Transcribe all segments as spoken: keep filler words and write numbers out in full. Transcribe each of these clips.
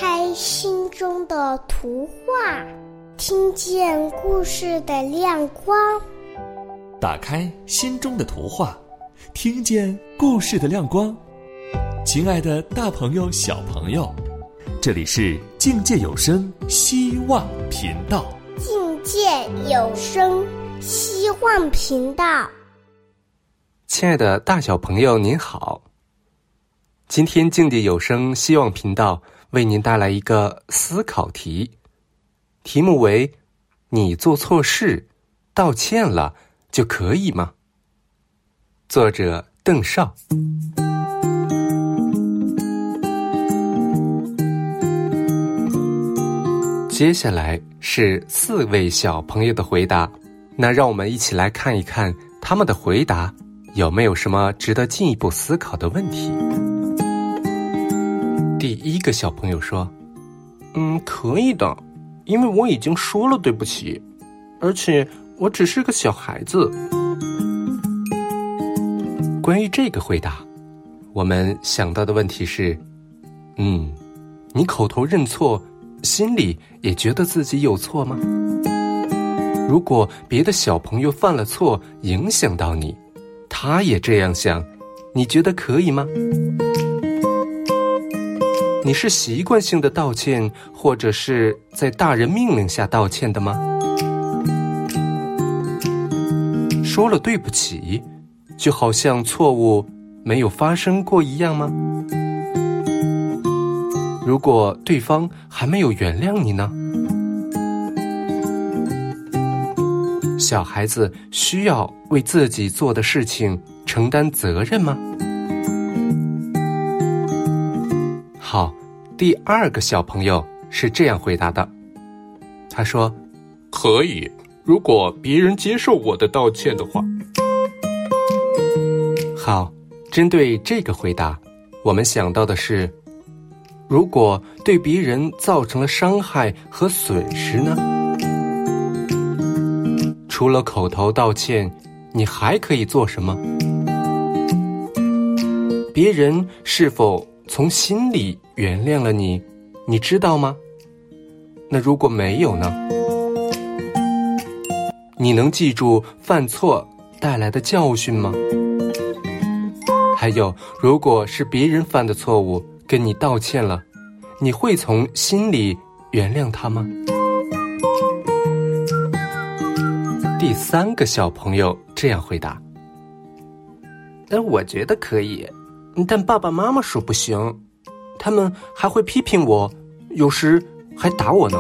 开心中的图画，听见故事的亮光。 打开心中的图画，听见故事的亮光。亲爱的大朋友小朋友，这里是境界有声希望频道。 境界有声希望频道。 亲爱的大小朋友您好，今天境界有声希望频道为您带来一个思考题，题目为你做错事道歉了就可以吗？作者邓少。接下来是四位小朋友的回答，那让我们一起来看一看他们的回答有没有什么值得进一步思考的问题。第一个小朋友说，嗯，可以的，因为我已经说了对不起，而且我只是个小孩子。关于这个回答，我们想到的问题是，嗯，你口头认错，心里也觉得自己有错吗？如果别的小朋友犯了错，影响到你，他也这样想，你觉得可以吗？你是习惯性的道歉，或者是在大人命令下道歉的吗？说了对不起，就好像错误没有发生过一样吗？如果对方还没有原谅你呢？小孩子需要为自己做的事情承担责任吗？好，第二个小朋友是这样回答的，他说，可以，如果别人接受我的道歉的话。好，针对这个回答，我们想到的是，如果对别人造成了伤害和损失呢？除了口头道歉，你还可以做什么？别人是否从心里原谅了你，你知道吗？那如果没有呢？你能记住犯错带来的教训吗？还有，如果是别人犯的错误跟你道歉了，你会从心里原谅他吗？第三个小朋友这样回答，但我觉得可以，但爸爸妈妈说不行，他们还会批评我，有时还打我呢。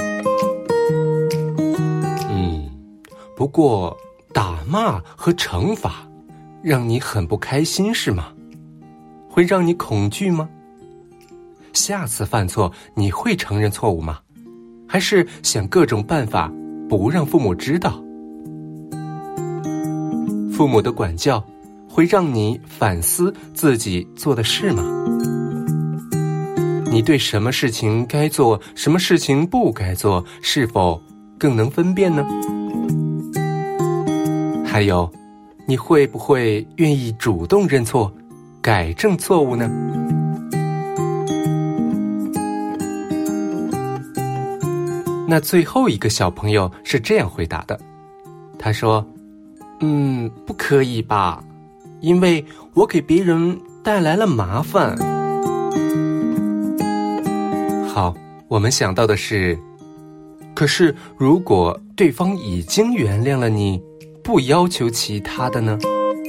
嗯，不过打骂和惩罚让你很不开心是吗？会让你恐惧吗？下次犯错你会承认错误吗？还是想各种办法不让父母知道？父母的管教会让你反思自己做的事吗？你对什么事情该做，什么事情不该做，是否更能分辨呢？还有，你会不会愿意主动认错，改正错误呢？那最后一个小朋友是这样回答的，他说，嗯，不可以吧，因为我给别人带来了麻烦。好，我们想到的是，可是如果对方已经原谅了你，不要求其他的呢？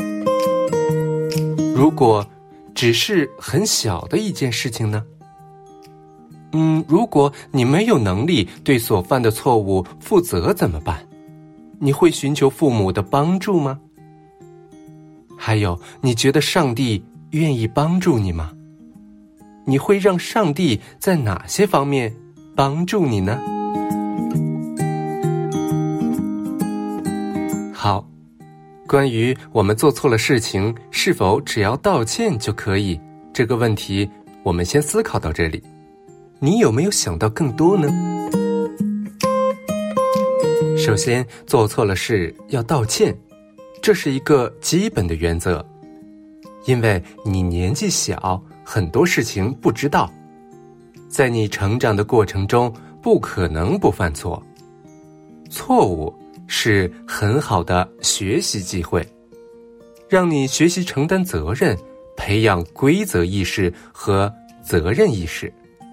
如果只是很小的一件事情呢？嗯，如果你没有能力对所犯的错误负责怎么办？你会寻求父母的帮助吗？还有，你觉得上帝愿意帮助你吗？你会让上帝在哪些方面帮助你呢？好，关于我们做错了事情是否只要道歉就可以，这个问题我们先思考到这里。你有没有想到更多呢？首先，做错了事要道歉，这是一个基本的原则，因为你年纪小，很多事情不知道， 在你成长的过程中不可能不犯错。错误是很好的学习机会，让你学习承担责任，培养规则意识和责任意识。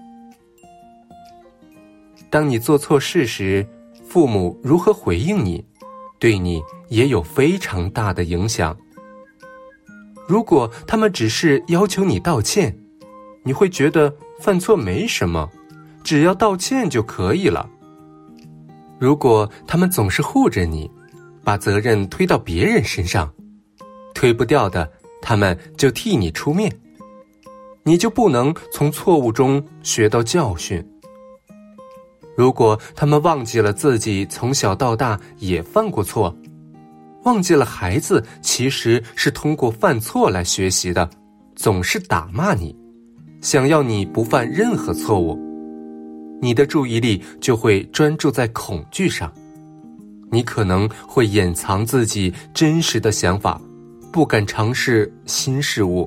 当你做错事时，父母如何回应你，对你也有非常大的影响。如果他们只是要求你道歉，你会觉得犯错没什么，只要道歉就可以了。如果他们总是护着你，把责任推到别人身上，推不掉的，他们就替你出面，你就不能从错误中学到教训。如果他们忘记了自己从小到大也犯过错，忘记了孩子其实是通过犯错来学习的，总是打骂你，想要你不犯任何错误，你的注意力就会专注在恐惧上，你可能会掩藏自己真实的想法，不敢尝试新事物。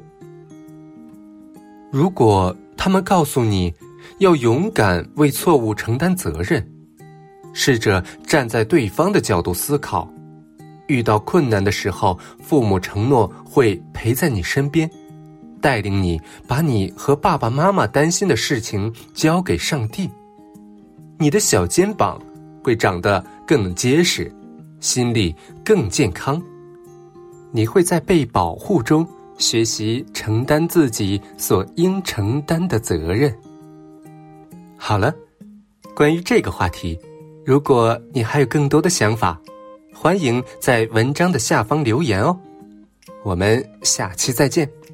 如果他们告诉你要勇敢为错误承担责任，试着站在对方的角度思考，遇到困难的时候，父母承诺会陪在你身边，带领你把你和爸爸妈妈担心的事情交给上帝，你的小肩膀会长得更结实，心理更健康，你会在被保护中学习承担自己所应承担的责任。好了，关于这个话题，如果你还有更多的想法，欢迎在文章的下方留言哦。我们下期再见。